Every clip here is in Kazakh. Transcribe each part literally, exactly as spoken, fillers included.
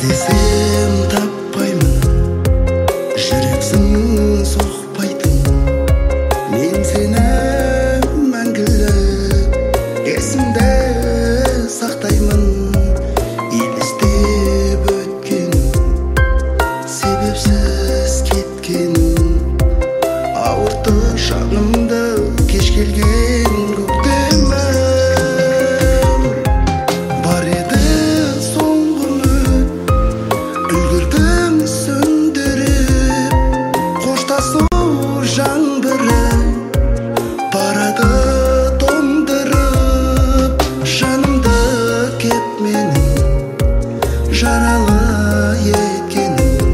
іздесем таппаймын, жүрексің соқпайтын. Мен сені мәңгілік есімде сақтаймын. Елестеп өткен, себепсіз кеткен, ауыртты жанымды кеш келген көктемім. Бар еді соңғы үміт, үлгірдің сөндіріп. Қоштасу жаңбыры барады тоңдырып. Жанымды кеп менің жаралы еткенің,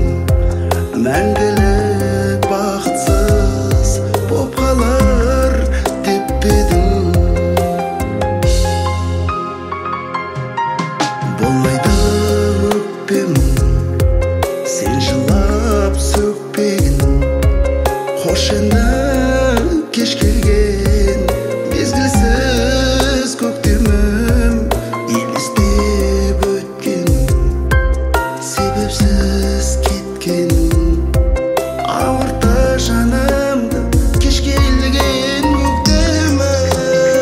мәңгілік бақытсыз боп қалар деп едің. Болмайды өкпемін, сен жылап сөкпегін. Қош енді кеш келген мезгілсіз көктемім. Елестеп өткен, себепсіз кеткен, ауыртты жанымды кеш келген көктемім.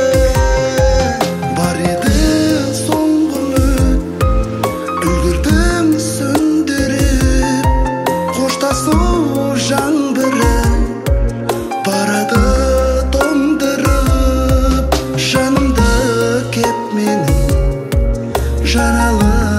Бар еді соңғы үміт, үлгірдің сөндіріп. Қоштасу жаңбыры барады тоңдырып. Жанымды кеп менің жаралы